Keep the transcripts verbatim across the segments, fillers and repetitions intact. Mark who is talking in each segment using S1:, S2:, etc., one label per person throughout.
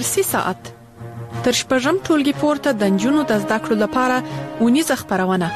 S1: درسي ساعت تر شپږم ټولګي پورته د نجونو د زده کړو لپاره ونیزه خپرونه.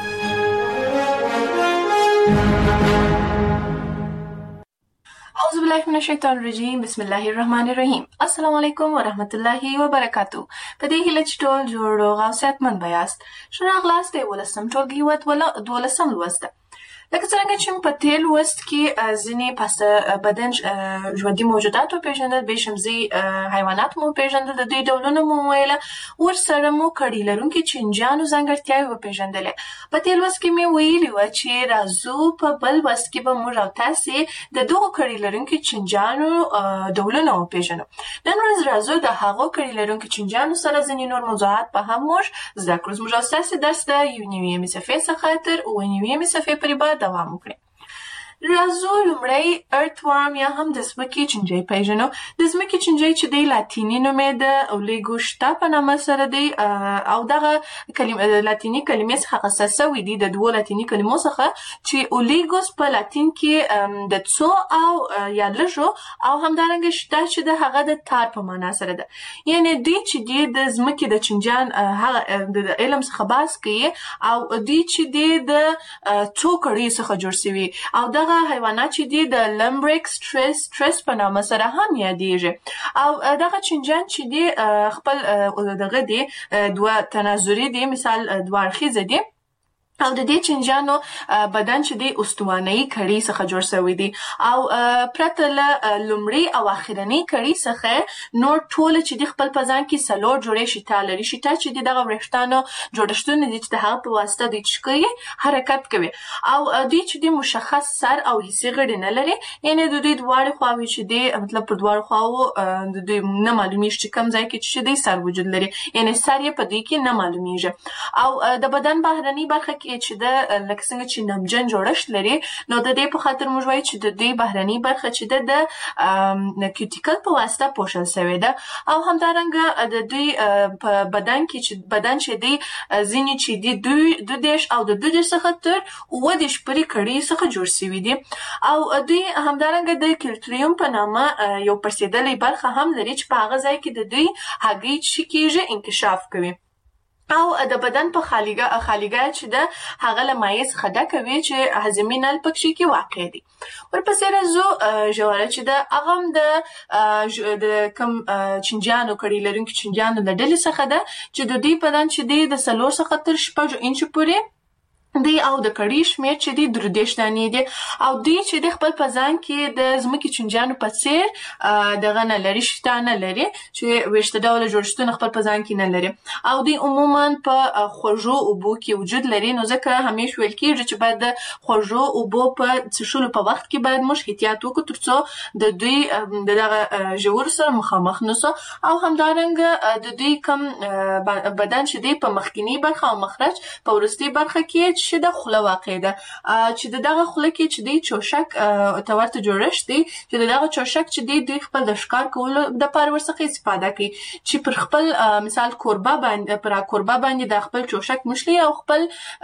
S2: اعوذ بالله من الشیطان الرجیم. بسم الله الرحمن الرحیم. السلام علیکم ورحمت الله وبرکاتو. په دې هیله چې ټول جوړ روغ او صحتمند بیاست. ښه راغلاست د ولسم ټولګي دولسم لوست. لکه څنګه چې په تیر لوست کې ځینې پس بدن ژوندي موجودات وپېژندل، بې شمزي حیوانات مو وپېژندل، د دوی ډولونه مو وویله، ورسره مو کړي لرونکي چینجیانو ځانګړتیاوې وپېژندلې. په تیر لوست کې مې ویلي وه چې راځو په بل لوست کې به موږ او تاسې د دغو کړي لرونکي چینجیانو ډولونه وپېژنو. نن ورځ راځو د هغو کړي لرونکي چینجیانو سره ځینې نور موضوعات په هم موږ زده کړو. زموږ او ستاسې درس د یو نویمې صفحې څخه تر اووه نویمې صفحې پورې به دوام وکړي. راځو لومړی ارتوارم یا هم د ځمکې چینجی پیژنو. د ځمکې چینجی چې دی لاتیني نوم یې د اولیګوشتا په نامه سره دی او دغه کلمه لاتیني کلمې څخه اخیستل سوي دي، د دوو لاتیني کلمو څخه چې اولیګوس په لاتین کې د څو او یا لږو او همدارنګه شتا چې د هغه د تار په معنا سره ده. یعنې دوی چې دی د ځمکې د چینجیان هغه د علم څخه بحث کوي او دوی چې دی د څو کړیو څخه جوړ سوي او دغه حیوانات چې دي د لمبریک سټریس سټریس په نامه سره هم یادېږي. او دغه چینجیان چې دي خپل دغه دي دوه تناظري دي، مثال دوه اړخیزه دي او د دې چینجیانو بدن چې دی استوانه‌یي کړي څخه جوړ شوی دی او پرته له لومړۍ او اخرنۍ کړي څخه نور ټول چې دی خپل په ځان کې څلور جوړې شیټه لري. شیټه چې دی دغه وریښتانو جوړښتونه دي چې د هغه په واسطه دوی چې کوي حرکت کوي او دوی چې دی مشخص سر او حسي غړي نه لري. یعنې د دوی دواړې خواوې چې دی مطلب پر دواړو خواوو د دوی نه معلومیږي چې کوم ځای کې چې دی سر وجود لري، یعنې سر یې په دوی کې نه معلومیږي. او د بدن بهرنۍ برخه کې چې د لکه څنګه چې نمجن جوړښت لري، نو د دې په خاطر موږ وایو چې د دې بهرنۍ برخه چې ده د کیوټیکل په واسطه پوښل شوې ده. او همدارنګه د دوی په بدن کې چې بدن چې دی ځینې چې دی دوی دوه دېرش او د دوه دېرش څخه تر اووه دېرش پورې کړي څخه جوړ شوي دي. او دوی همدارنګه د کلټریوم په نامه یو پړسېدلې برخه هم لري چې په هغه ځای کې د دوی هګۍ چې کېږي انکشاف کوي. او د بدن په خالیګا خالیګا چې ده هغه له مایع څخه ډکه وي چې هضمي نل پکې کې واقع دي. ورپسې راځو ژوره چې ده هغه هم د کوم چینجیانو کړي لرونکي چینجیانو له ډلې څخه ده چې د دوی بدن چې دی د څلور څخه تر شپږو انچو پورې دی او د کړي شمېر چې دی درې دېرش دانې دي او دوی چې د خپل په ځان کې د ځمکې چینجیانو په څېر دغه نه لري، شیټه نه لري چې ویشته ډوله جوړښتونه خپل په ځان کې نه لري او دوی عموما په خوږو اوبو کې وجود لري. نو ځکه همیش ویل کېږي چې باید د خوږو اوبو په څښلو په وخت کې باید موږ احتیاط وکړو تر څو د دوی د دغه ژورو سره مخامخ نسو. او همدارنګه د دوی کم بدن چې دی په مخکینی برخه او مخرج په وروستۍ برخه کې چې د خوله واقع ده چې د دغه خوله کې چې دی چوشک ته ورته جوړښت دی چې د دغه چوشک چې دی دوی خپل د ښکار کولو دپاره ورڅخه استفاده کوي چې پر خپل مثال کوربه باندې پر کوربه باندې د خپل چوشک مشلي او خپل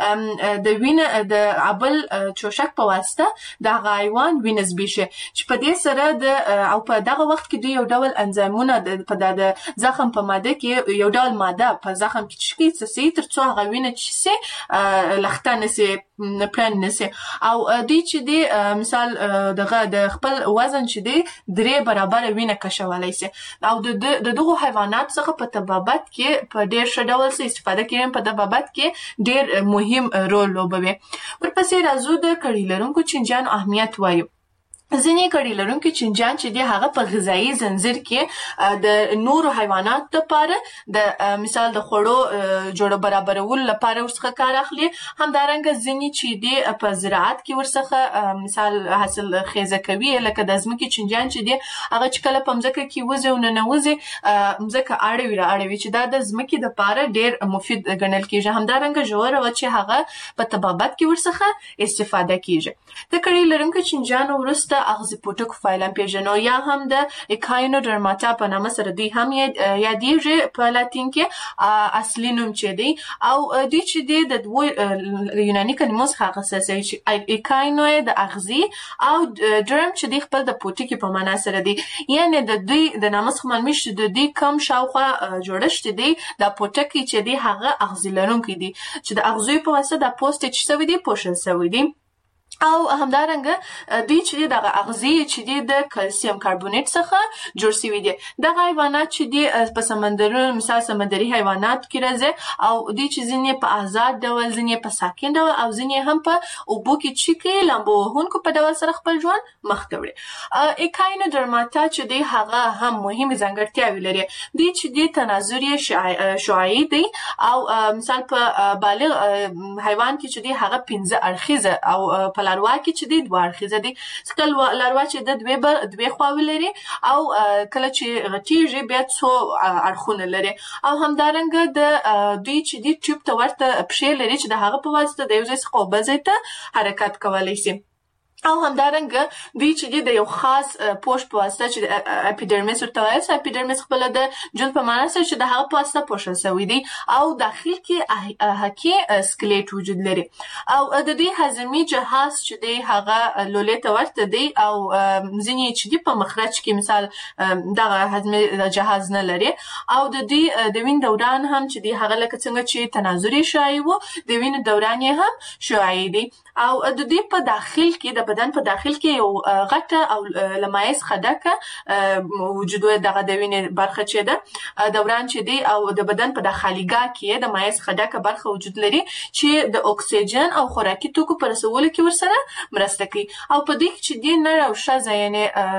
S2: د وینه د عبل چوشک په واسطه د حیوان وینه زبېښي چې په دې سره د او په دغه وخت کې دوی یو ډول انزایمونه په د زخم په ماده کې یو ډول ماده په زخم کې چشکي څه تر څو هغه وینه چې سي لخته نسي پلان نسي. او دوی چې دی مثال دغه د خپل وزن چې دی درې برابره وینه کشولی سي او د دغو حیوانات څخه په طبابت کې په ډېر ښه ډول څه استفاده کوي، په طبابت کې ډېر مهم رول لوبوي. ورپسې راځو د کړي لرونکو چینجیانو اهمیت وایو. ځینې کړي لرونکي چینجیان چې دی هغه په غذایي زنځیر کې د نورو حیواناتو لپاره د مثال د خوړو جوړ برابرولو لپاره ورڅخه کار اخلي. همدارنګه ځینې چې دی په زراعت کې ورڅخه مثال حاصل خیزه کوي، لکه د ځمکې چینجیان چې دی هغه چې کله په مځکه کې وځي او ننوځي مځکه اړوي را اړوي چې دا د ځمکې دپاره ډېر مفید ګڼل کېږي. همدارنګه ژوره وه چې هغه په طبابت کې ورڅخه استفاده کېږي. د کړي لرونکو چینجیانو وروسته د اغزي پوټکو فایلم پیژنو یا هم د اکاینوډرماټا په نامه سره دوی هم یادېږي په لاتین کې اصلي نوم چې دی او دوی چې دی د دوه یوناني کلمو څخه اخیستل شوی چې اکاینو د اغزي او ډرم چې دی خپل د پوټکي په معنا سره دی یعنی د دوی د نامه څخه معلومه چې د دوی کم شاوخوا جوړښت دی د پوټکي چې دی هغه اغزي لرونکی دی چې د اغزیو په واسطه د پوسټ چې شوی دی پوښل شوی دی او همدارنګه دوی چې دغه اغزي چې دی د کلسیم کاربونیټ څخه جوړ شوی دي دغه حیوانات چې دی په سمندرونو مثال سمندري حیوانات کې راځي او دوی چې ځینې په آزاد ډول ځینې په ساکن ډول او ځینې هم په اوبو کې چې کې لامبو وهونکو په ډول سره خپل ژوند مخته وړي اکاینوډرماتا چې دی هغه هم مهمه ځانګړتیاوې لري دوی چې دی تناظري شعاعي دی او مثال په بالغ حیوان کې چې دی هغه پنځه اړخیزه او په لاروا کې چې دی دوه اړخیزه دی ځکه لاروا چې د دوه بر دوه خواوې لري او کله چې غټیږي بیا څو اړخونه لري او همدارنګه د دوی چې دی ټیوب ته ورته پښې لري چې د هغه په واسطه د یو ځای څخه بل ځای ته حرکت کولی شي او همدارنګه دوی چې د یو خاص پوښ په واسطه چې اپیډرمیس ورته وایي اپیډرمیس خپل د جلد په معنا سره چې د هغه په واسطه پوښل شوی دی او داخل کې حقي سکلیټ وجود لري او د دوی هضمي جهاز چې دی هغه لولې ته ورته دی او ځینې چې دی په مخرج کې مثال دغه هضمي جهاز نه لري او د دوی د وین دوران هم چې دی هغه لکه څنګه چې تناظري شعاعي وو د وین دوران یې هم شعاعي دی او د دوی په داخل کې د بدن په داخل کې یو غټه او لمایز خډکه وجود دغه د وینې برخه چې ده دوران چې دی او د بدن په داخليګا کې د مایز خډکه برخه وجود لري چې د اکسیجن او خوراکي توکو پر رسولو کې ورسره مرسته کوي او په دې کې چې دی نه او شزه یعنی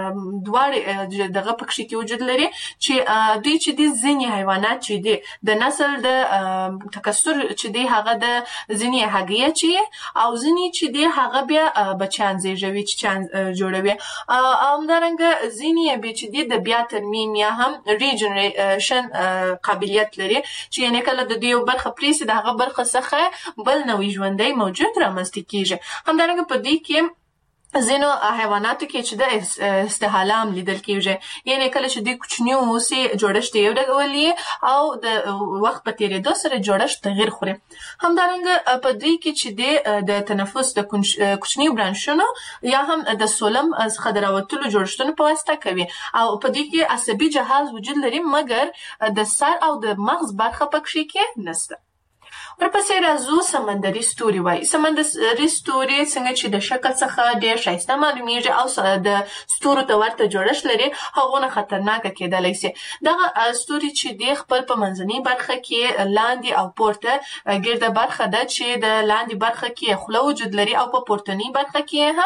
S2: دواړه دغه پکښې کې وجود لري چې دوی چې دی ځینې حیوانات چې دی د نسل د تکثر چې دی هغه د ځینې هګۍ چې او ځینې چې دی هغه بیا بچیان زیږوي چې چان جوړوي او همدارنګه ځینې بیا چې دی د بیا ترمیم یا هم ریجنریشن قابلیت لري چې یعنی کله د دیو برخه پریسي د هغه برخه څخه بل نوې ژوندی موجود رامنځته کیږي همدارنګه په دې کې ځینو حیواناتو کې چې د استحالام لیدل کېږي یعنی کله چې د کوچني اوسي جوړښت یو ډول او د وخت په تیریدو سره جوړښت تغیر خوري همدارنګه په دې کې چې د تنفس د کوچني برانشونو یا هم د سولم څخه د راوتلو جوړښتونو په واسطه کوي او په دې کې عصبي جهاز وجود لري مګر د سر او د مغز برخه پکې کې نشته ورپسې راځو سمندري ستوري وایي سمندري ستوري څنګه چې د شکل څخه ډېر ښایسته معلومیږي او د ستورو ته ورته جوړښت لري هغونه خطرناکه کېدلی شي دغه ستوري چې دی خپل په منځنۍ برخه کې لاندې او پورته ګرده برخه ده چې د لاندې برخه کې خوله وجود لري او په پورتنۍ برخه کې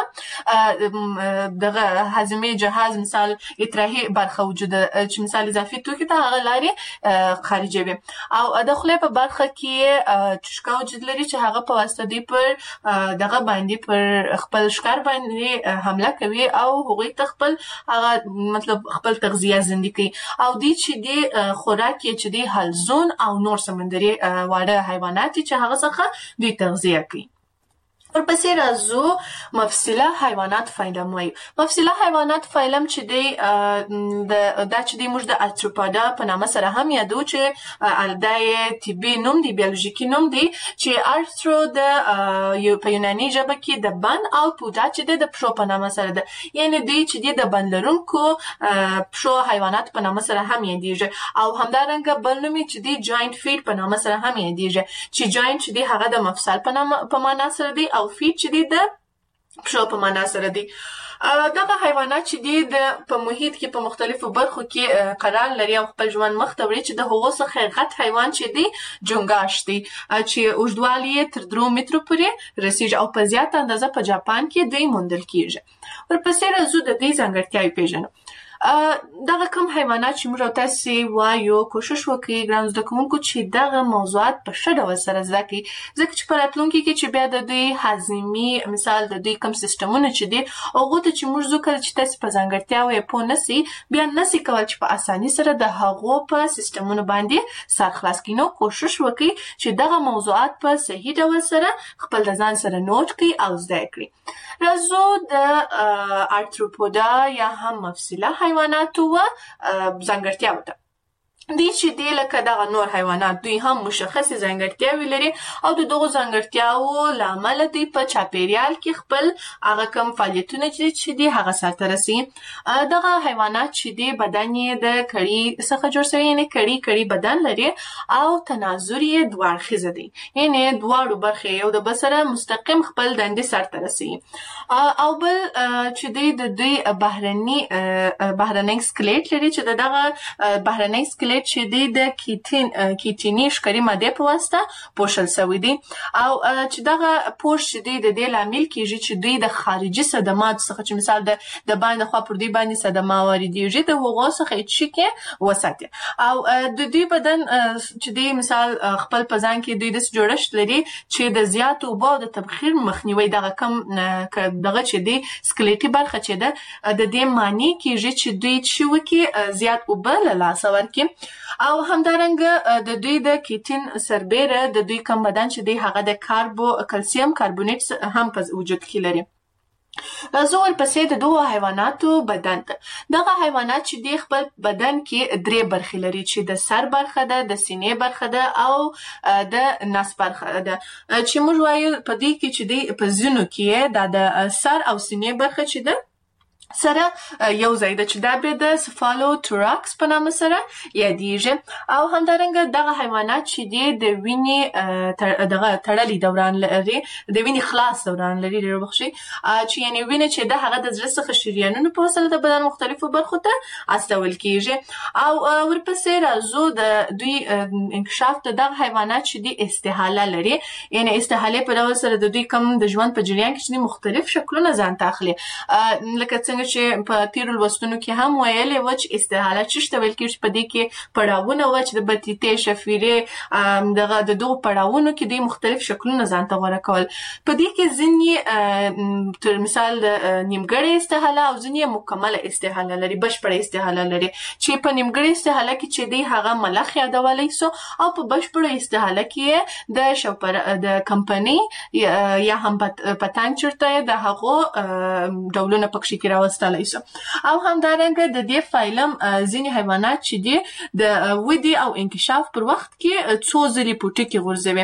S2: هم دغه هضمي جهاز مثال اطراحي برخه وجود چې مثال اضافي توکي ته هغه لارې خارجوي او د خولې په برخه کې چشکا وجود لري چې هغه په واسطه دی پر دغه باندې پر خپل ښکار باندې حمله کوي او هغوی ته خپل هغه مطلب خپل تغذیه زندګي کوي او دی چې دی خوراک چې دی حلزون او نور سمندري واړه حیوانات چې هغه څخه دوی تغذیه کوي ورپسې راځو مفصله حیوانات فایلم وایي مفصله حیوانات فایلم چې دی دا چې دی موږ د ارتروپودا په نامه سره هم یادو چې دا یې طبي نوم دی بیولوژیکي نوم دی چې ارترو د په یوناني ژبه کې د بند او پودا چې دی د پښو په نامه سره ده یعنی دوی چې دی د بند لرونکو پښو حیوانات په نامه سره هم یادیږي او همدارنګه بل نوم چې دی جاینټ فیټ په نامه سره هم یادیږي چې جاینټ چې دی هغه د مفصل په نامه په معنا سره دی او فیټ چې دی د پښو په معنا سره دی دغه حیوانات چې دی د په محیط کې په مختلفو برخو کې قرار لري او خپل ژوند مخته وړي چې د هغو څخه غټ حیوان چې دی جونګاش دی چې اوږدوالی یې تر درو مترو پورې رسیږي او په زیاته اندازه په جاپان کې دوی موندل کېږي ورپسې راځو د دې ځانګړتیاوې پېژنو دغه کوم حیوانات چې موږ او تاسو وایو کوشش وکړئ ګران زده کوونکو چې دغه موضوعات په ښه ډول سره زده کړئ، ځکه چې په راتلونکي کې چې بیا د دوی هاضمي مثال د دوی کوم سیستمونه چې دي هغو ته چې موږ زو کله چې تاسو په ځانګړتیاوو یې پوه نسئ بیا نسئ کولی چې په اساني سره د هغو په سیستمونو باندې سر خلاص کړئ. نو کوشش وکړئ چې دغه موضوعات په صحیح ډول سره خپل د ځان سره نوٹ کړئ او زده کړئ. راځو د ارتروپودا یا هم مفصله حیواناتو و ځانګړتیاوو ته. دوی چې دی لکه دغه نور حیوانات دوی هم مشخصې ځانګړتیاوې لري او د دغو ځانګړتیاوو له امله دوی په چاپیریال کې خپل هغه کوم فعالیتونه چې دي هغه سرته رسوي. دغه حیوانات چې دی بدن یې د کړي څخه جوړ شوی، یعنې کړي کړي بدن لري او تناظر یې دوه اړخیزه دی، یعنې دواړو برخې یو د بل سره مستقیم خپل دندې سرته رسوي. او بل چې دی د دوی بهرني بهرنی سکلیټ لري چې دغه بهرنی سکلیټ چې دی د کیټین کیټینی ښکاري مادې په واسطه پوښل شوی دی او چې دغه پوښ چې دی د دې لامل کیږي چې دوی د خارجي صدماتو څخه چې مثال د د باندې خوا پر دوی باندې صدمه واردېږي د هغو څخه یې ټشي وساتي. او د دوی بدن چې دی مثال خپل په ځان کې دوی داسې جوړښت لري چې د زیاتو اوبو او د تبخیر مخنیوی دغه کم دغه چې دی سکلیټي برخه چې ده د دې معنی کیږي چې دوی چې وکړي زیات اوبه له لاسه ورکړي. او همدارنګه د دوی د کیټین سربیره د دوی کم بدن چې دی هغه د کاربو کلسیم کاربونیټ هم په وجود کې لري. راځو ورپسې د دغو حیواناتو بدن ته. دغه حیوانات چې دی خپل بدن کې درې برخې لري چې د سر برخه ده، د سینې برخه ده او د نس برخه ده. چې موږ وایو په دې کې چې دی په ځینو کې دا د سر او سینې برخه چې ده سره یو ځای ده چې دا بیا د سفالوتوراکس په نامه سره یادیږي. او همدارنګه دغه حیوانات چې دی د وینې دغه تړلي دوران لري، د وینې خلاص دوران لري ډېر بخښئ، چې یعنې وینه چې ده هغه د زړه څخه شریانونو په وسیله د بدن مختلفو برخو ته استول کیږي. او ورپسې راځو د دوی انکشاف د دغه حیوانات چې دی استحاله لري، یعنې استحالې په ډول سره د دوی کوم د ژوند په جریان کې چې دی مختلف شکلونه ځان ته اخلي، لکه څنګه چې په تیرو لوستونو کې هم ویلې وه چې استحاله څه ته ویل کېږي، په دې کې پړاوونه وه چې د بطیتې، شفیرې، دغه د دغو پړاوونو کې دوی مختلف شکلونه ځان ته غوره کول. په دې کې ځینې تر مثال د نیمګړې استحاله او ځینې مکمله استحاله لري، بشپړه استحاله لري، چې په نیمګړې استحاله کې چې دی هغه ملخ یادولی سو او په بشپړه استحاله کې د شوپر د کمپنۍ یا هم پتنګ چرته د هغو ډولونه پکښې کې راوستلی سو. او همدارنګه د دې فایلم ځینې حیوانات چې دي د ودې او انکشاف پر وخت کې څو ځلې پوټکي غورځوي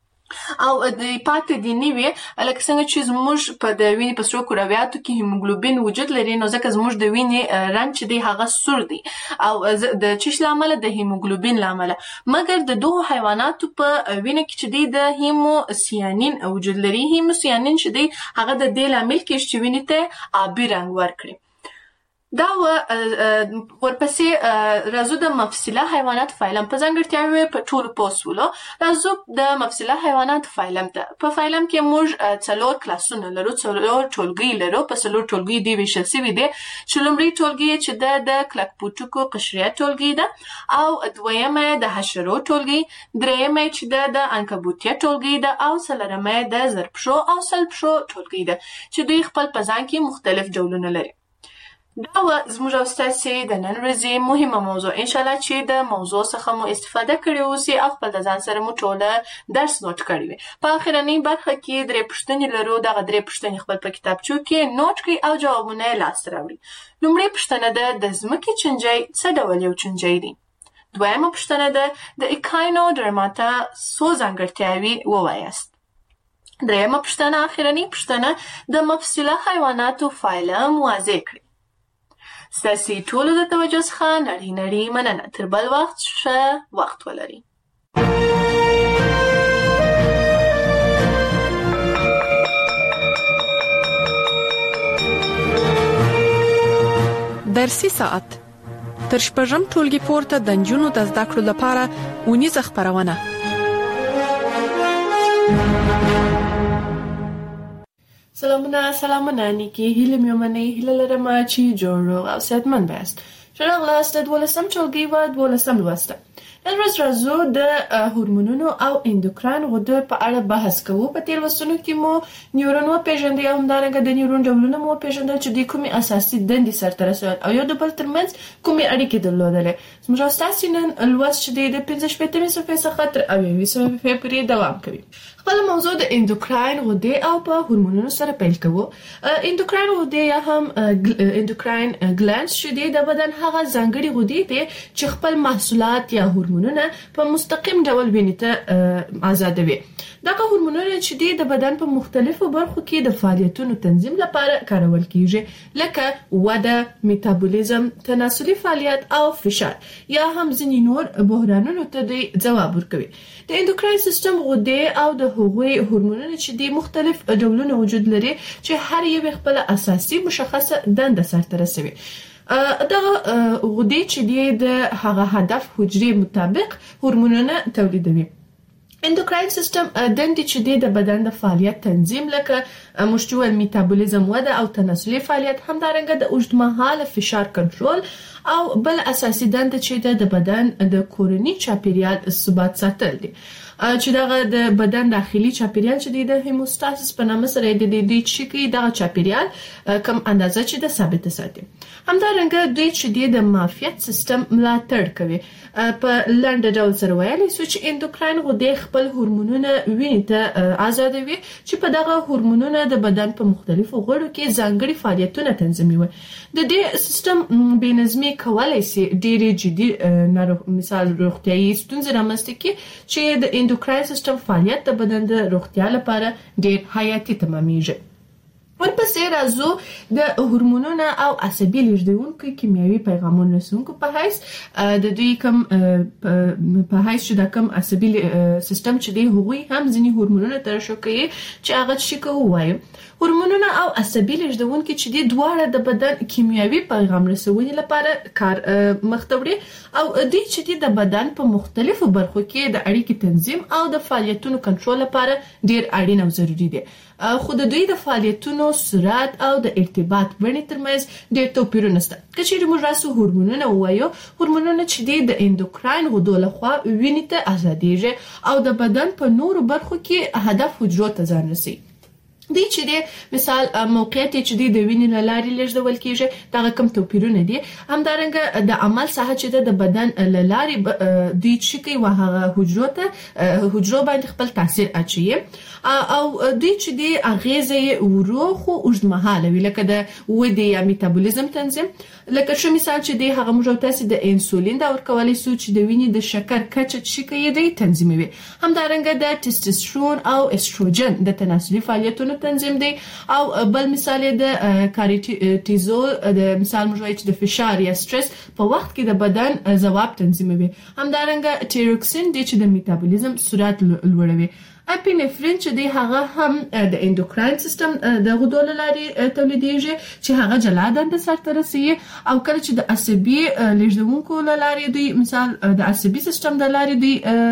S2: او د پاتې دي نوي لکه څنګه چې زموږ په د وینې په سرو کرویاتو کې هیموګلوبین وجود لري، نو ځکه زموږ د وینې رنګ چې دی هغه سور دی او د چیش له امله د هیموګلوبین له امله. مګر د دغو حیواناتو په وینه کې چې دی د هیموسیانین وجود لري. هیموسیانین چې دی هغه د دې لامل کېږي چې وینې ته آبي رنګ ورکړي. دا و ورپسې راځو د مفصله حیوانات فایلم په ځانګړتیاوې په ټولو پوه شولو. راځو د مفصله حیوانات فایلم ته. په فایلم کې موږ څلور کلاسونه لرو، څلور ټولګي لرو. په څلور ټولګي دوی ویشل شوي دي چې لومړی ټولګي چې ده د کلکپوټکو قشریه ټولګي ده او دویمه د حشرو ټولګي، درېیمه چې ده د عنکبوتیه ټولګي ده او څلورمه د زرپشو او سلپشو ټولګي ده چې دوی خپل په ځان کې مختلف ډولونه لري. دا و زموږ او ستاسې د نن ورځې مهمه موضوع. انشاءالله چې د موضوع څخه مو استفاده کړې اوسي او خپل د ځان سره مو ټوله درس نوټ کړی وي. په اخرنۍ برخه کې درې پوښتنې لرو. دغه درې پوښتنې خپل په کتابچو کې نوټ کړئ او جوابونه یې لاسته راوړئ. لومړۍ پوښتنه ده د ځمکې چینجی څه ډول یو چینجی دی؟ دویمه پوښتنه ده د ایکاینوډرماتا څو ځانګړتیاوې ووایاست. درېیمه پوښتنه اخرنۍ پوښتنه د مفصله حیواناتو فایلم واضح کړئ. ستاسې ټولو د توجه څخه نړۍ نړۍ مننه. تر بل وخت ښه وخت ولرئ.
S1: درسي ساعت تر شپږم ټولګي پورته د نجونو د زده کړو لپاره اونیزه خپرونه. سلامونه سلامونه نیکی هیله میومنه هیله لرم چې جوړ روغ او صحتمند بست. ښه راغلاست د دولسم ټولګي و دولسم لوسته. نن ورځ راځو د هورمونونو او اندوکراین غدو په اړه بحث کوو. په تیر لوستونو کې مو نیورون وپېژندل او همدارنګه د نیورون ډولونه مو وپېژندل چې د کومې اساسي دندې سرته رسول او یو د بل ترمنځ کومې اړیکې درلودلې. زموږ ستاسو نن لوست چې د پنځه شپېتمې صفحې څخه تر اویاوي صفحې پورې دوام کوي. خپل موضوع د اندوکراین غدې او په هورمونونو سره پیل کوو. اندوکراین غدې یا هم اندوکراین ګلانډز چې د بدن هغه ځانګړي غدې دي چې خپل محصولات یا هورمونونه په مستقیم ډول وینې ته آزادوي. دغه هورمونونه چې د بدن په مختلفو برخو کې د فعالیتونو تنظیم لپاره کارول کیږي لکه وده، میتابولیزم، تناسلي فعالیت او فشار یا هم ځینې نور بحرانونو ته د ځواب ورکوي. د اندوکراین سیستم غدې او د هغوی هورمونونه چې د مختلف ډولونو وجود لري چې هر یو خپل اساسي مشخصه دنده سرته رسوي. دغه غدې چې د هغه هدف حجرې مطابق هورمونونه تولیدوي. اندوکراین سیستم دندې چې د بدن د فعالیت تنظیم لکه مشتوال میتابولیزم، وده او تناسلي فعالیت، همدارنګه د اوږدمهاله فشار کنټرول او بل اساسي دنده چې د بدن د کورني چاپیریال ثبات ساتل دي. چې دغه د بدن داخلي چاپیریال چې د هیموستاسیس په نامه سره د دې چې کې دغه چاپیریال کم اندازه چې د ثابت ساتي. همدارنګه د چې د معافیت سیستم ملاتړ کوي. په لنډ ډول سره ویلی سو چې اندوکراین غدې خپل هورمونونه وینې ته آزادوي چې په دغه هورمونونه د بدن په مختلفو غړو کې ځانګړي فعالیتونه تنظیموي. د دې سیستم بې نظمي کولای شي ډېرې جدي ناروغ مثال روغتیايي ستونزې رامنځته کړي چې د اندوکراین سیستم فعالیت د بدن د روغتیا لپاره ډېر حیاتي تمامېږي. ورپسې راځو د هورمونونو او عصبي لیږدونکو کیمیاوي پیغامونو رسونکو په حیث د دوی کوم په حیث چې د کوم عصبي سیستم چې دی هغوی هم ځینې هورمونونه ترشح کوي چې هغه څه کوي وایي. هورمونونه او عصبي لیږدونکو چې دی دواړه د بدن کیمیاوي پیغام رسونې لپاره کار مخته وړي او دوی چې دی د بدن په مختلفو برخو کې د اړیکې تنظیم او د فعالیتونو کنټرول لپاره ډیر اړین او ضروری دي. خو د دوی د فعالیتونو سرعت او د ارتباط بڼې ترمنځ ډېر توپیرونه شته. که چیرې موږ راسو هورمونونه ووایو، هورمونونه چې د اندوکراین غدو لخوا وینې ته آزادېږي او د بدن په نورو برخو کې هدف حجرو ته ځان رسوي. دی چې د مثال موقعیت چې د وینې له لارې لیږدول کیږي دغه کم توپیرونه دي. همدارنګه د عمل ساحه چې د بدن له لارې دوی چې کوي وهغه حجرو ته حجرو باندې خپل تاثیر اچوي او دوی چې د اغیزې ورو خو اوږدمهاله وي لکه د ودې یا میتابولیزم تنظیم. لکه څه مثال چې د هغه موږ تاسو د انسولین دا ورکولای سو چې د وینې د شکر کچه چې کوي دی تنظیموي. همدارنګه د ټیسټوسترون او استروجن د تناسلي فعالیتونو تنظیم دی او بل مثال د کارټیزول د مثال موږ وایو چې د فشار یا سټرس په وخت کې د بدن ځواب تنظیموي. همدارنګه ټیروکسین دی چې د میتابولیزم سرعت لوړوي. اپینفرین چې دی هغه هم د اندوکراین سیستم د غدو له لارې تولیدېږي چې هغه جلا دنده سرته رسوي او کله چې د عصبي لیږدونکو له لارې دوی مثال د عصبي سیستم د لارې دوی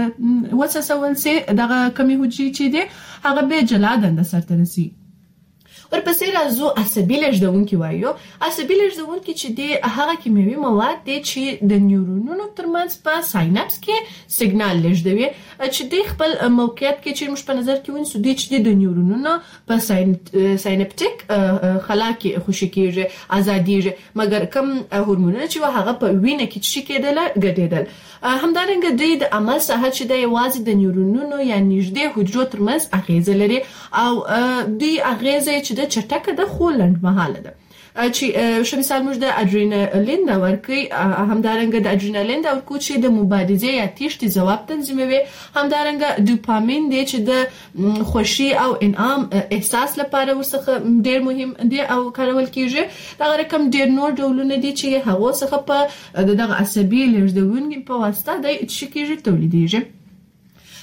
S1: وسوسول سي دغه کمی حجرې چې دی هغه به جلا دنده سرته رسوي. ورپسې راځو عصبي لیږدونکي وایو. عصبي لیږدونکي چې دی هغه کیمیاوي مواد دی چې د نیورونونو ترمنځ په ساینپس کې سیګنال لیږدوي چې دی خپل موقعیت کې چې موږ په نظر کې ونیسو دی چې د نیورونونو په ساینپټیک خلا کې خوشي کېږي آزادېږي مګر کم هورمونونه چې هغه په وینه کې چې کېدل ګډېدل. همدارنګه دوی د عمل ساحه چې د یوازې د نیورونونو یا نږدې حجرو ترمنځ اغیزه لري او دوی اغیزه چې د چټکه د خو لنډمهاله ده چې ښه مثال موږ د اډرینالین دا ورکوي. همدارنګه د اډرینالین دا ورکو چې د مبارزې یا تیښتې ځواب تنظیموي. همدارنګه ډوپامین دی چې د خوښي او انعام احساس لپاره ورڅخه ډیر مهم دی او کارول کیږي. دا رقم ډیر نور ډولونه دي چې هغه څخه په دغه عصبي لیږدونکو په واسطه د چې کیږي تولیدېږي.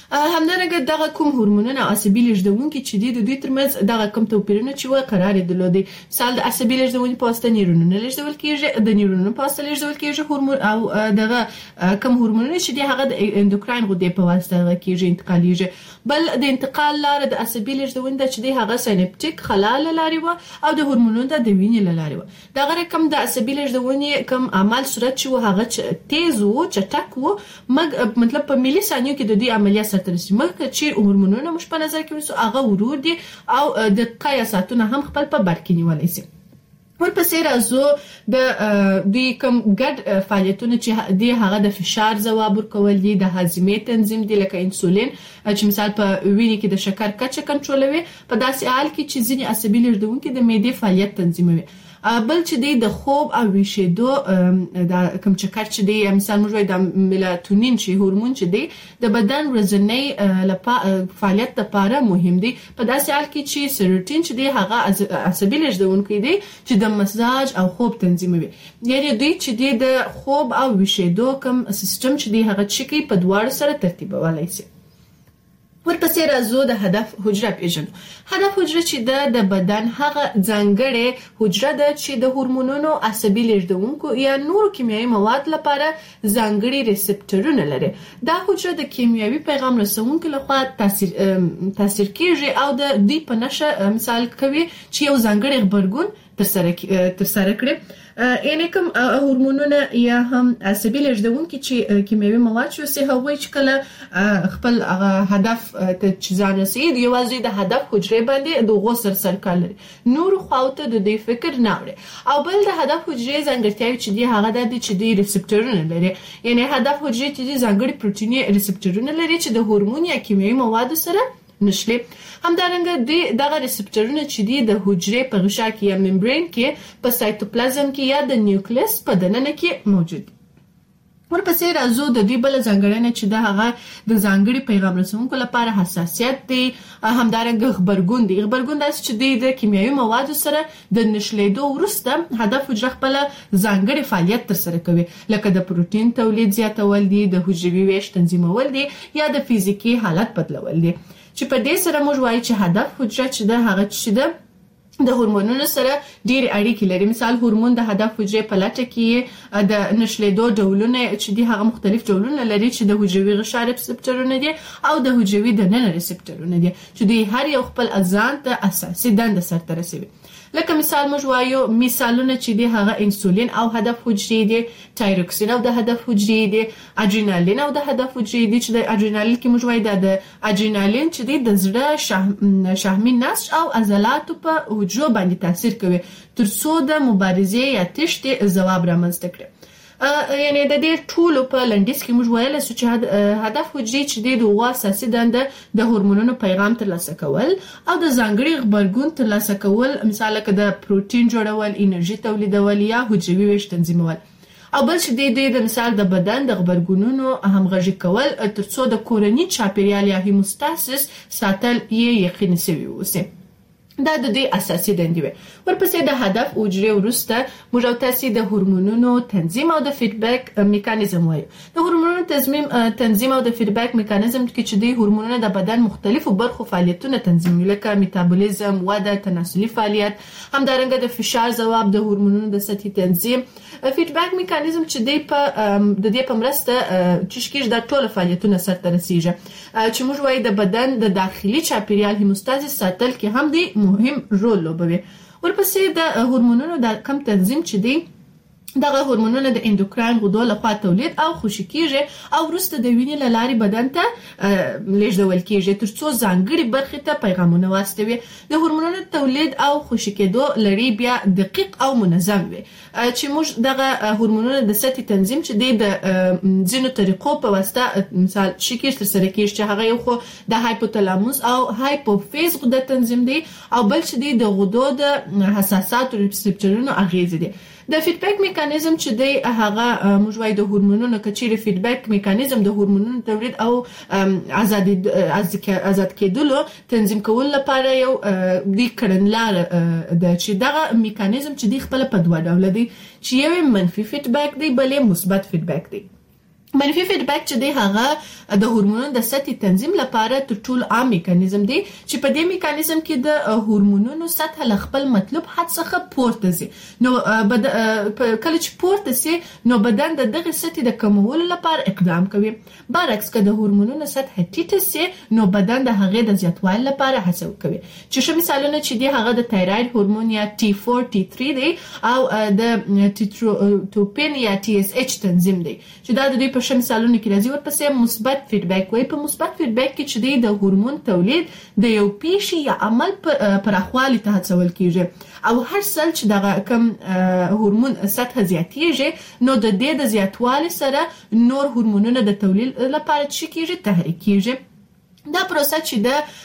S1: همدارنګه دغه کوم هورمونونه عصبي لېږدونکي چې دي د دوی ترمنځ دغه کوم توپیرونه چې وه قرار یې درلودی. مثال د عصبي لېږدونې په واسطه نیورونونه لېږدول کېږي، د نیورونونو په واسطه لېږدول کېږي هورمون، او دغه کوم هورمونونه چې دي هغه د اندوکراین غدې په واسطه هغه کېږي انتقالېږي. بل د انتقال لاره د عصبي لېږدونې ده چې دی هغه ساینپټیک خلا له لارې وه، او د هورمونونو ده د وینې له لارې وه. دغه رقم د عصبي لېږدونې کوم عمل صورت چې و هغه تیز و، چټک و، مطلب په ملي ثانیو کې د دوی عملیات سرته رسي. مګر چې هورمونونه موږ په نظر کې ونیسو هغه ورور دي او دقیقه یا ساعتونه هم خپل په بر کې نیولی سي. ورپسې راځو د دوی کوم ګډ فعالیتونه چې دی هغه د فشار ځواب ورکول دي، د هاضمې تنظیم دي لکه انسولین چې مثال په وینې کې د شکر کچه کنټرولوي، په داسې حال کې چې ځینې عصبي لېږدونکي د معدې فعالیت تنظیموي. بل چې دی د خوب او ویښېدو د کوم چکر چې دی مثال موږ وایو د میلاتونین چې هورمون چې دی د بدن ورځنی فعالیت لپاره مهم دی، په داسې حال کې چې سیروټین چې دی هغه عصبي لېږدونکی دی چې د مزاج او خوب تنظیموي. یعنی دوی چې دی د خوب او ویښېدو کوم سیستم چې دی هغه چې کوي په دواړو سره ترتیبولی سي. ورپسې راځو د هدف حجره پیژنو. هدف حجره چې ده د بدن هغه ځانګړې حجره ده چې د هورمونونو، عصبي لېږدونکو یا نورو کیمیاوي مواد لپاره ځانګړي ریسپټرونه لري. دا حجره د کیمیاوي پیغام رسونکو لخوا تاثیر تاثیر کیږي او د دوی په نښه مثال کوي چې یو ځانګړی غبرګون ترسره ترسره کړي. یعنی کوم هورمونونه یا هم عصبي لېږدونکي چې کیمیاوي مواد چې اوسي هغوی چې کله خپل هدف ته چې ځان رسوي یوازې د هدف حجرې باندې د هغو سره سرکار لري، نورو خواو ته د دوی فکر نه وړي. او بل د هدف حجرې ځانګړتیاوې چې دي هغه دا دي چې دوی ریسپټرونه لري. یعنی هدف حجرې چې دي ځانګړي پروټیني ریسپټرونه لري چې د هورمون یا کیمیاوي موادو سره نشلي. همدارنګه دوی دغه ریسپټرونه چې دي د حجرې په غشا کې یا ممبرین کې په سایتوپلازم کې یا د نیوکلیس په دننه کې موجود دي. ورپسې راځو د دوی بله ځانګړنه چې د هغه د ځانګړي پیغام رسونکو لپاره حساسیت دی، همدارنګه غبرګون دی. غبرګون داسې چې دوی د کیمیاوي موادو سره د نښلېدو وروسته هدف حجره خپله ځانګړي فعالیت ترسره کوي، لکه د پروټین تولید زیاتول دي، د حجروي ویش تنظیمول دي یا د فزیکي حالت بدلول دي. چې په دې سره موږ وایو چې هدف حجره چې ده هغه چې ده د هورمونونو سره ډېرې اړیکې لري. مثال هورمون د هدف حجرې په لټه کې د نښلېدو ډولونه چې دي هغه مختلف ډولونه لري چې د حجروي غشا ریسپټرونه دي او د حجروي دننه ریسپټرونه دي چې دوی هر یو خپل ځان ته اساسي دنده سرته رسوي. لکه مثال موږ وایو مثالونه چې دي هغه انسولین او هدف حجرې دي، تایروکسین او د هدف حجرې دي، اډرینالین او د هدف حجرې دي چې د اډرینالین کې موږ وایو د اډرینالین چې دی د زړه شحمي نسج او عضلاتو په حجرو باندې تاثیر کوي ترڅو د مبارزې یا تښتې ځواب رامنځته کړي. یعنی د دې ټولو په لنډیز کې موږ ویلی سو چې هدف حجرې چې دی د هغو اساسي دنده د هورمونونو پیغام ترلاسه کول او د ځانګړي غبرګون ترلاسه کول، مثال لکه د پروټین جوړول، انرژي تولیدول یا حجروي ویش تنظیمول. او بل چې دی دی د مثال د بدن د غبرګونونو همغږي کول ترڅو د کورني چاپیریال یا هیموستاسیس ساتل یې یقیني سوي اوسي. دا د دوی اساسي دندې وي. ورپسې د هدف حجرې وروسته موږ او تاسې د هورمونونو تنظیم او د فیډبیک میکانیزم وایو. د هورمونونو تنظیم تنظیم او د فیډبیک میکانیزم کې چې دوی هورمونونه د بدن مختلفو برخو فعالیتونه تنظیموي، لکه میتابولیزم، وده، تناسلي فعالیت، همدارنګه د فشار ځواب، د هورمونونو د سطحي تنظیم. فیډبیک میکانیزم چې دوی په د دې په مرسته چې کېږي دا ټول فعالیتونه سرته رسیږي چې موږ وایو د بدن د داخلي چاپیریال هیموستازیس ساتل کې هم دی مهم رول لوبوي. ورپسې د هورمونونو د کم تنظیم چې دی دغه هورمونونه د اندوکراین غدو لخوا تولید او خوشې کیږي او وروسته د وینې له لارې بدن ته لیږدول کیږي ترڅو ځانګړي برخې ته پیغامونه واستوي. د هورمونونو تولید او خوشې کېدو لړۍ بیا دقیق او منظم وي چې موږ دغه هورمونونه د سطحي تنظیم چې دی د ځینو طریقو په واسطه مثال شکل ترسره کیږي چې هغه یو خو د هایپوتالاموس او هایپوفیز غده تنظیم دی او بل چې دی د غدو د حساسات ریسپټرونو اغیز دی. د فیډبیک میکانیزم چې دی هغه موږ وایو د هورمونونو کچېرې فیډبیک میکانیزم د هورمونونو تولید او آزاد کېدلو تنظیم کول لپاره یو دی کړنلاره ده چې دغه میکانیزم چې دی خپل په دوه ډوله دی چې یو منفي فیډبیک دی بل مثبت فیډبیک دی. منفي فیډبیک چې دی هغه د هورمونونو د سطحي تنظیم لپاره تر ټولو عام میکانیزم دی چې په دې میکانیزم کې د هورمونونو سطح له خپل مطلوب حد څخه پورته ځي. نو بد کله چې پورته سي نو بدن د دغه سطحي د کمولو لپاره اقدام کوي. برعکس که د هورمونونو سطح ټیټه سي نو بدن د هغې د زیاتوالي لپاره هڅه کوي. چې ښه مثالونه چې دی هغه د تایراید هورمون یا ټي فور ټي تھری دی او د ټیټروپین یا ټي اس ایچ تنظیم دی چې دا د دوی په شم مثالونه کې راځي. ورپسې مثبت فیډبیک وایي. په مثبت فیډبیک کې چې دی د هورمون تولید د یو پیښې یا عمل پراخوالي ته هڅول کیږي او هر ځل چې دغه کم هورمون سطح زیاتیږي نو د دې د زیاتوالي سره نور هورمونونه د تولید لپاره چې کیږي تحریک کیږي. دا پروسه چې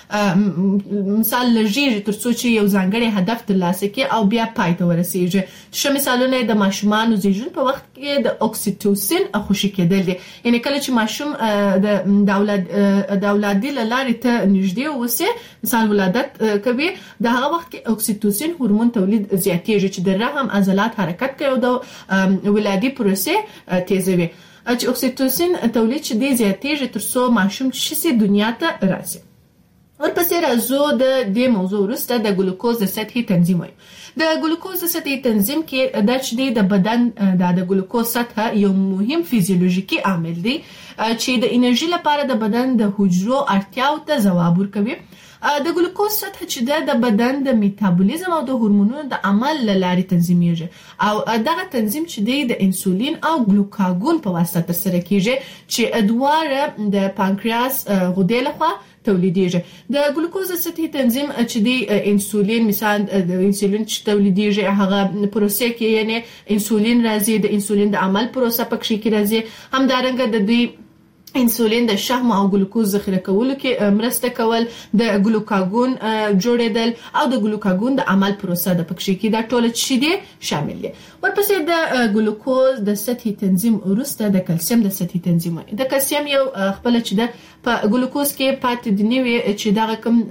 S1: د مثال لږیږي تر څو چې یو ځانګړی هدف ترلاسه کړي او بیا پای ته ورسیږي. ښه مثالونه د ماشومانو زیږون په وخت کې د اکسیټوسین خوشي کېدل دي. یعنی کله چې ماشوم د اولاد د اولادي له لارې ته نږدې اوسي مثال ولادت کوي د هغه وخت کې اکسیټوسین هورمون تولید زیاتیږي چې د رحم عضلات حرکت کوي او د ولادي پروسې تیزوي. چې اکسیټوسین تولید چې دی زیاتیږي تر څو ماشوم چې شي دنیا ته راسي. ورپسې راځو د دې موضوع وروسته د ګلوکوز د سطحي تنظیم وایي. د ګلوکوز د سطحي تنظیم کې دا چې دی د بدن د ګلوکوز سطح یو مهم فیزیولوژیکي عامل دی چې د انرژي لپاره د بدن د حجرو اړتیاو ته ځواب ورکوي. د ګلوکوز سطح چې د بدن د میتابولیزم او د هورمونونو د عمل لارې تنظیمیږي او دغه تنظیم چې دی د انسولین او ګلوکاګون په واسطه ترسره کیږي چې دواړه د پانکریاس غدې لخوا تولیدیږي. د ګلوکوز سطحي تنظیم چې دی انسولین مثال د انسولین چې تولیدیږي هغه پروسې کې یعنی انسولین راځي د انسولین د عمل پروسه پکې کې راځي. همدارنګه د دوی انسولین د شحم او ګلوکوز ذخیره کولو کې مرسته کول د ګلوکاګون جوړیدل او د ګلوکاګون د عمل پروسه د پکې کې دا ټول چې دي شامل دي. ورپسې د ګلوکوز د سطحي تنظیم وروسته د کلسیم د سطحي تنظیم. د کلسیم یو خپل چې د په ګلوکوز کې پاتې دی نیوي چې دا کوم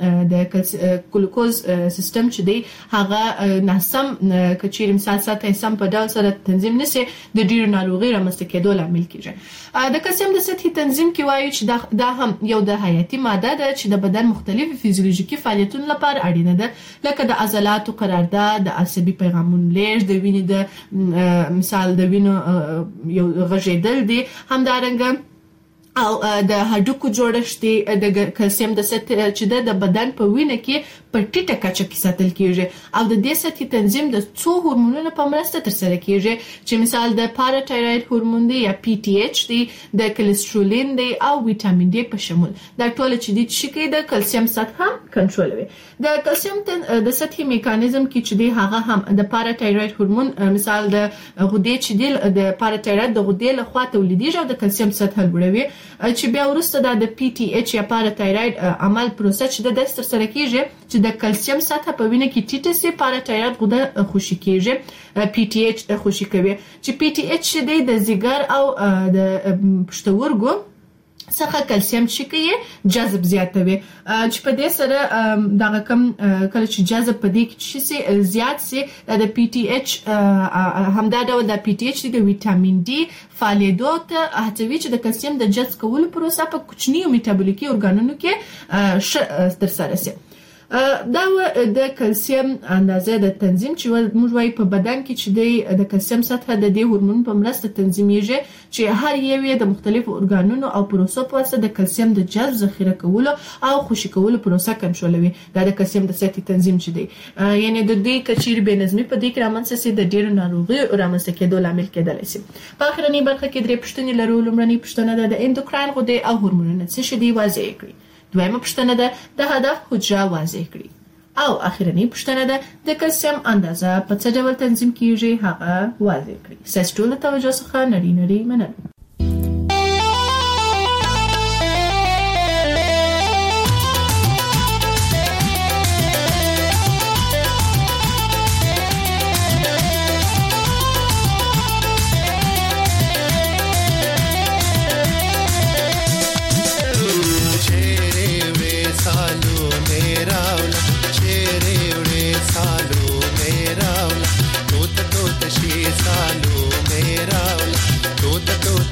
S1: د ګلوکوز سیستم چې دی هغه ناسم کچیر مثال ساته سم په ډول سره تنظیم نشي د ډیرو ناروغي رامنځته کېدو لامل کیږي. د کلسیم د سطحي تنظیم کې وایي چې دا هم یو د حیاتي ماده ده چې د بدن مختلفو فزیولوژیکي فعالیتونو لپاره اړینه ده لکه د عضلاتو قرارداد د عصبي پیغامونو لیږد د وینې د مثال د وینو یو غږیدل دي. همدارنګه او د هډوکو جوړښت دی د کلسیم د سطح چې د بدن په وینه کې په ټیټه کچه کې ساتل کیږي او د دې سطحي تنظیم د څو هورمونونو په مرسته ترسره کیږي چې مثال د پاراتایروید هورمون دی یا پی ټی ایچ دی د کلسترولین دی او ویټامین ډي په شمول. دا ټول چې دي چې کوي د کلسیم سطح کنټرولوي. د کلسیم د سطحي میکانیزم کې چې دی هغه هم د پاراتایروید هورمون مثال د غدې چې دی د پاراتایروید د غدې لخوا تولیدیږي او د کلسیم سطح لوړوي چې بیا وروسته د پی ټی ایچ یا پاراتایروید عمل پروسه چې د دستر سره کیږي چې د کلسیم سطح په وینه کې ټیټه سي پاراتایروید غده خوشي کیږي پی ټی ایچ خوشي کوي چې پی ټی ایچ د ځیګر او د پښتورګو څخه کلسیم چې کوي جذب زیاتوي چې په دې سره دا کم کله چې جذب په دې کې شي زیات سي د پی ټی ایچ همدا ډول د پی ټی ایچ د ویټامین ډي فعالیدو ته هڅوي چې د کلسیم د جذب کولو پروسه په کوچنیو میټابولیکي ارګانونو کې ترسره شي. دا د کلسیم اندازه د تنظیم چې موږ وايي په بدن کې چې د کلسیم سطح د دې هورمون په مرسته تنظیمیږي چې هر یو یې د مختلفو ارګانونو او پروسو په واسطه د کلسیم د جذب ذخیره کولو او خوشي کولو پروسه کنټرولوي. دا د کلسیم د سطحي تنظیم چې دی یعنی د دې کچیر بې نظمي په دې کې رامنځته سي د ډیرو ناروغیو رامنځته کېدو لامل کېدلی شي. په اخرنۍ برخه کې درې پوښتنې لرو. لومړنۍ پوښتنه د اندوکراین غدې او هورمونونه څه شي دي واضح کړئ. دویمه پوښتنه ده د هدف حجره واضح کړئ. او اخرنۍ پوښتنه ده د کلسیم اندازه په څه ډول تنظیم کیږي هغه واضح کړئ. ستاسو ټول توجه څخه نړۍ نړۍ مننه.
S3: सालो मेरा तो तो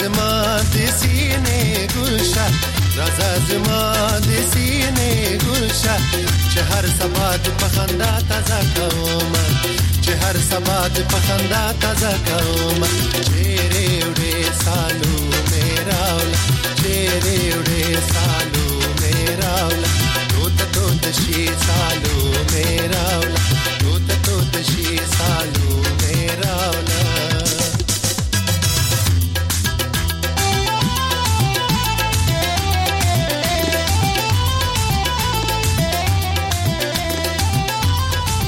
S3: زما د سینې ګلشه رازه زما د سینې ګلشه چې هر سبا د پخندا تازه کوم چې هر سبا د پخندا تازه کوم چیرې وړې سالو میرا ول چیرې وړې سالو میرا ول تو ته تو ته شي سالو میرا ول